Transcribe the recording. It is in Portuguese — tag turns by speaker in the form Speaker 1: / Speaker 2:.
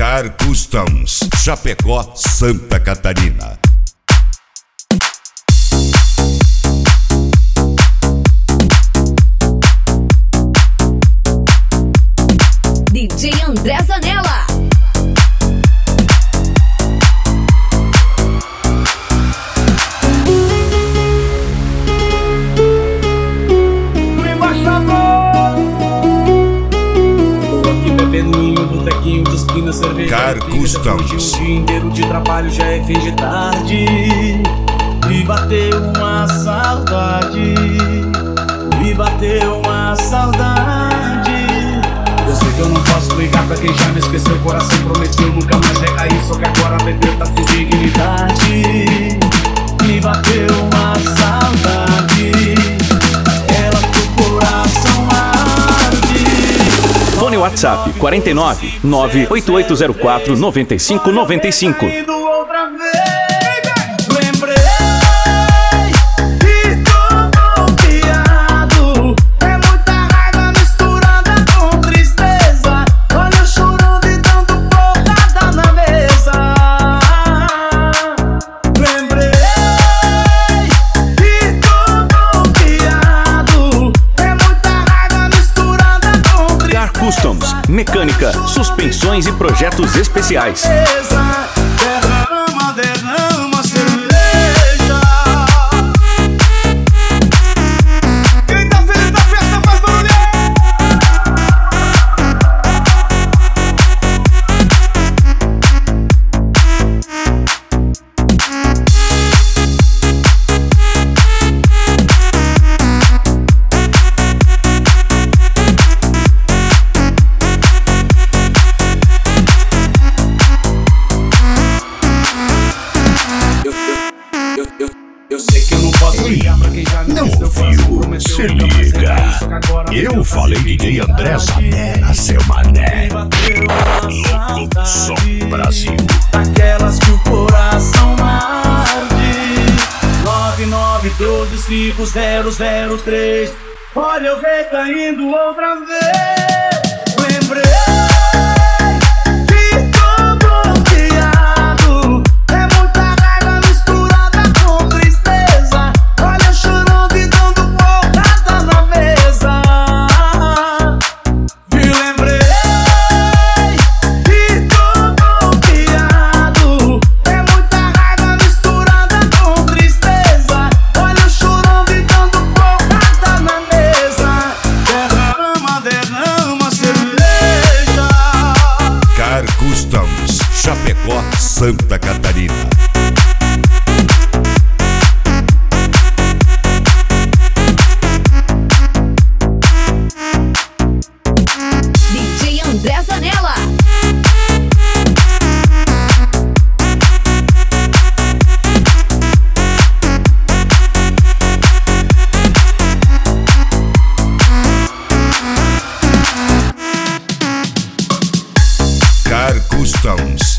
Speaker 1: Car Customs, Chapecó, Santa Catarina.
Speaker 2: DJ André Zanella.
Speaker 3: Bebendo em um botequinho de esquina, cerveja.
Speaker 1: Car Customs.
Speaker 3: O dia inteiro de trabalho, já é fim de tarde. Me bateu uma saudade. Me bateu uma saudade. Eu sei que eu não posso ligar pra quem já me esqueceu. O coração prometeu nunca mais recair. Só que agora beber tá sem dignidade. Me bateu uma saudade. Ela pro coração arde.
Speaker 4: Fone WhatsApp 49 98804 9595.
Speaker 3: Outra vez, lembrei e tô bloqueado. É muita raiva misturada com tristeza. Olha eu chorando e dando porrada na mesa. Lembrei e tô bloqueado. É muita raiva misturada com tristeza.
Speaker 4: Car Customs, mecânica, suspensões e projetos especiais.
Speaker 3: Derrama, derrama cerveja. Quem tá feliz na festa faz barulho. Eu sei que eu não posso ligar pra quem já me
Speaker 5: Não
Speaker 3: esqueceu.
Speaker 5: ouviu? Se liga. Eu falei DJ André Zanella, seu mané. Louco Som Brasil.
Speaker 3: Aquelas que o coração arde. 99125003. Olha eu recaindo outra vez. Lembrei que tô bloqueado. É muita raiva misturada com tristeza. Olha eu chorando e dando porrada na mesa. Me lembrei que tô bloqueado. É muita raiva misturada com tristeza. Olha eu chorando e dando porrada na mesa. Derrama, derrama cerveja.
Speaker 1: Car Customs, Chapecó, Santa Catarina.
Speaker 2: DJ André Zanella.
Speaker 1: Car Customs,